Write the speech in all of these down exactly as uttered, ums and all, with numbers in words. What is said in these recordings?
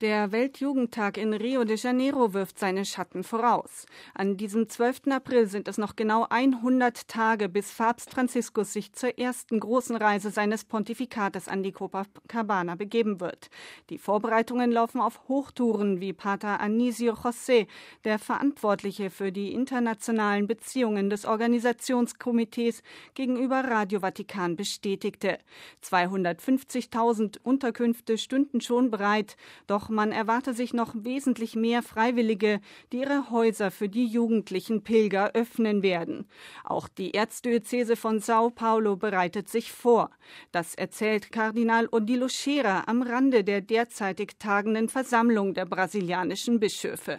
Der Weltjugendtag in Rio de Janeiro wirft seine Schatten voraus. An diesem zwölften April sind es noch genau hundert Tage, bis Papst Franziskus sich zur ersten großen Reise seines Pontifikates an die Copacabana begeben wird. Die Vorbereitungen laufen auf Hochtouren, wie Pater Anísio José, der Verantwortliche für die internationalen Beziehungen des Organisationskomitees, gegenüber Radio Vatikan bestätigte. zweihundertfünfzigtausend Unterkünfte stünden schon bereit, doch man erwarte sich noch wesentlich mehr Freiwillige, die ihre Häuser für die jugendlichen Pilger öffnen werden. Auch die Erzdiözese von Sao Paulo bereitet sich vor. Das erzählt Kardinal Odilo Scherer am Rande der derzeitig tagenden Versammlung der brasilianischen Bischöfe.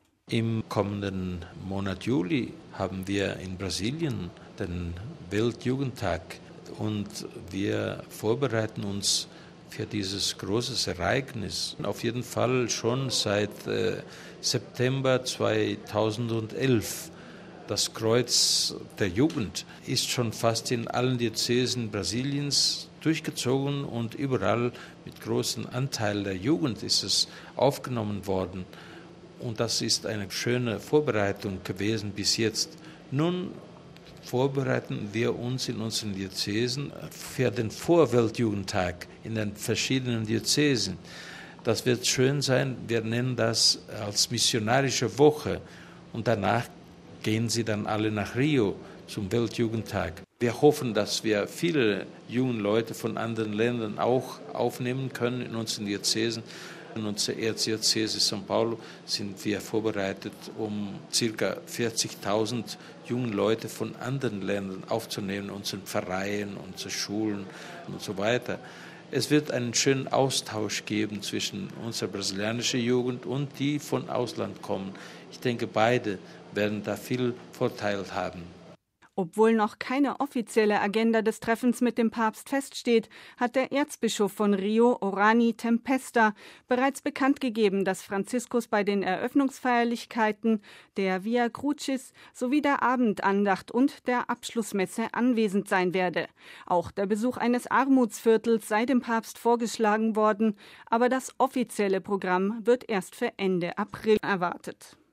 Im kommenden Monat Juli haben wir in Brasilien den Weltjugendtag und wir vorbereiten uns für dieses große Ereignis. Auf jeden Fall schon seit äh, September zweitausendelf. Das Kreuz der Jugend ist schon fast in allen Diözesen Brasiliens durchgezogen und überall mit großem Anteil der Jugend ist es aufgenommen worden. Und das ist eine schöne Vorbereitung gewesen bis jetzt. Nun vorbereiten wir uns in unseren Diözesen für den Vorweltjugendtag in den verschiedenen Diözesen. Das wird schön sein. Wir nennen das als missionarische Woche. Und danach gehen sie dann alle nach Rio zum Weltjugendtag. Wir hoffen, dass wir viele junge Leute von anderen Ländern auch aufnehmen können in unseren Diözesen. In unserer Erzdiözese São Paulo sind wir vorbereitet, um ca. vierzigtausend junge Leute von anderen Ländern aufzunehmen, unseren Vereinen, unsere Schulen und so weiter. Es wird einen schönen Austausch geben zwischen unserer brasilianischen Jugend und die von Ausland kommen. Ich denke, beide werden da viel Vorteil haben. Obwohl noch keine offizielle Agenda des Treffens mit dem Papst feststeht, hat der Erzbischof von Rio, Orani Tempesta, bereits bekannt gegeben, dass Franziskus bei den Eröffnungsfeierlichkeiten, der Via Crucis sowie der Abendandacht und der Abschlussmesse anwesend sein werde. Auch der Besuch eines Armutsviertels sei dem Papst vorgeschlagen worden, aber das offizielle Programm wird erst für Ende April erwartet.